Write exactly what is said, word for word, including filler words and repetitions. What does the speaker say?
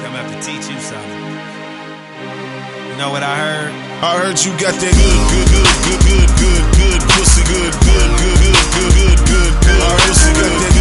I'm gonna have to teach you something. You know what I heard? I heard you got that good, good, good, good, good, good, good pussy, good, good, good, good, good, good, good, good. I heard you got that